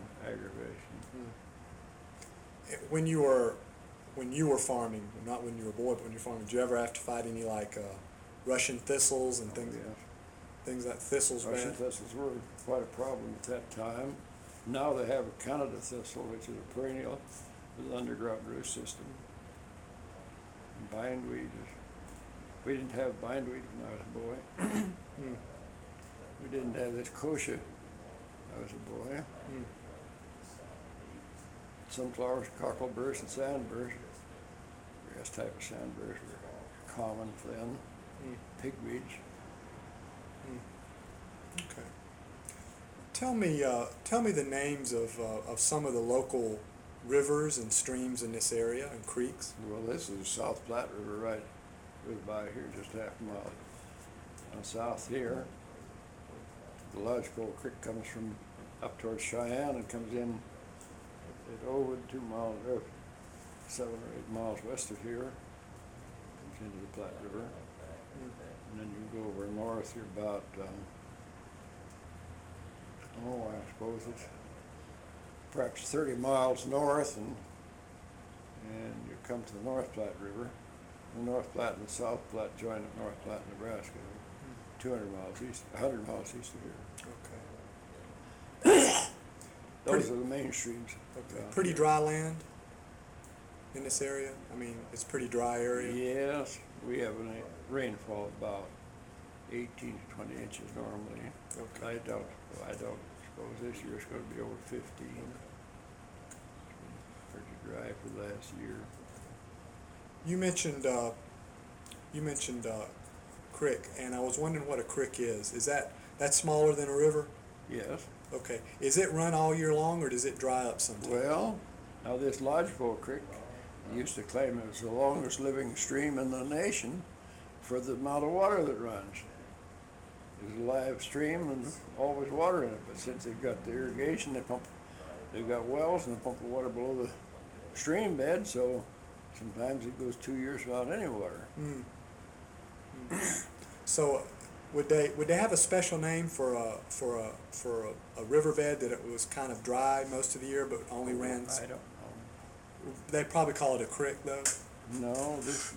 aggravation. When you were farming, not when you were a boy, but when you were farming, did you ever have to fight any like Russian thistles and things? Yes. Things that thistles Russian bad. thistles were quite a problem at that time. Now they have a Canada thistle, which is a perennial with an underground root system. And bindweed we didn't have bindweed when I was a boy. We didn't have this kochia when I was a boy. Sunflowers, cockleburrs, and sandburrs, various type of sandburrs were common then. Pigweeds. Okay. Tell me the names of some of the local rivers and streams in this area and creeks. Well, this is South Platte River right by here, just half a mile south here. The Lodgepole Creek comes from up towards Cheyenne and comes in at Owood, 2 miles, 7 or 8 miles west of here. Comes into the Platte River. And then you go over north, you're about, I suppose it's perhaps 30 miles north, and you come to the North Platte River. The North Platte and the South Platte join at North Platte, Nebraska, 100 miles east of here. Okay. Those are the main streams. Okay. Pretty dry land in this area? I mean, it's a pretty dry area? Yes, we have a rainfall about 18 to 20 inches normally. Okay. I don't suppose this year it's going to be over 15. It's been pretty dry for the last year. You mentioned creek, and I was wondering what a creek is. Is that smaller than a river? Yes. Okay. Is it run all year long, or does it dry up sometimes? Well, now this Lodgepole Creek used to claim it was the longest living stream in the nation for the amount of water that runs. It's a live stream and always water in it, but since they've got the irrigation, they've got wells and they pump the water below the stream bed, so sometimes it goes 2 years without any water. So, would they have a special name for a riverbed that it was kind of dry most of the year, but only ran? I don't know. They probably call it a creek, though. No, this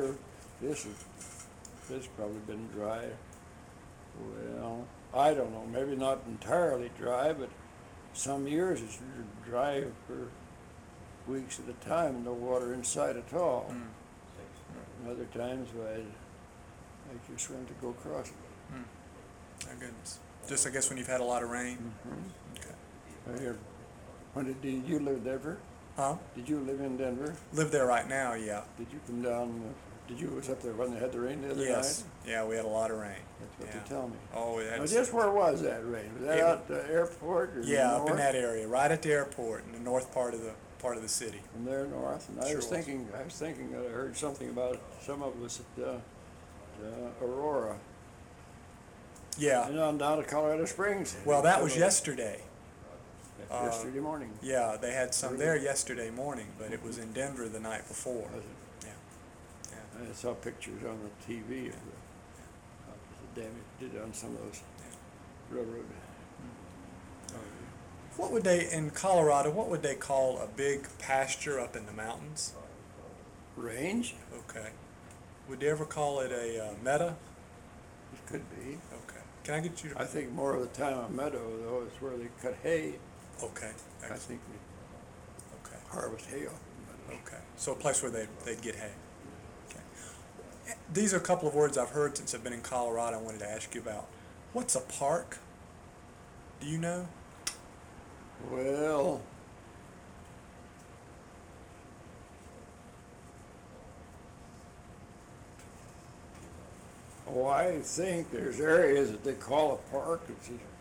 has probably been dry. Well, I don't know. Maybe not entirely dry, but some years it's dry for weeks at a time, no water inside at all. And other times I'd make you swim to go across it. My goodness. Just, I guess, when you've had a lot of rain? Okay. When did you live in Denver? Huh? Did you live in Denver? Live there right now, yeah. Did you come down, was up there when they had the rain the other Yes. night? Yeah, we had a lot of rain. That's what Yeah. they tell me. Oh, we had Now, just where was that rain? Was that out at the airport or yeah, up in north? that area, right at the airport in the north part of the city. From there north? And I Sure was was. thinking that I heard something about some of us at Aurora. Yeah. And on down to Colorado Springs. Well, that was yesterday. Yesterday morning. Yeah, they had some there yesterday morning, but it was in Denver the night before. Was it? Yeah. I saw pictures on the TV of the damage did on some of those railroad. What would they, in Colorado, what would they call a big pasture up in the mountains? Range? Okay. Would they ever call it a meadow? It could be. Okay. Can I get you to? I think more of the time a meadow, though, is where they cut hay. Okay. I think we Okay. harvest hay off the meadows. Okay. So a place where they'd get hay. Okay. These are a couple of words I've heard since I've been in Colorado. I wanted to ask you about. What's a park? Do you know? Well, I think there's areas that they call a park. It's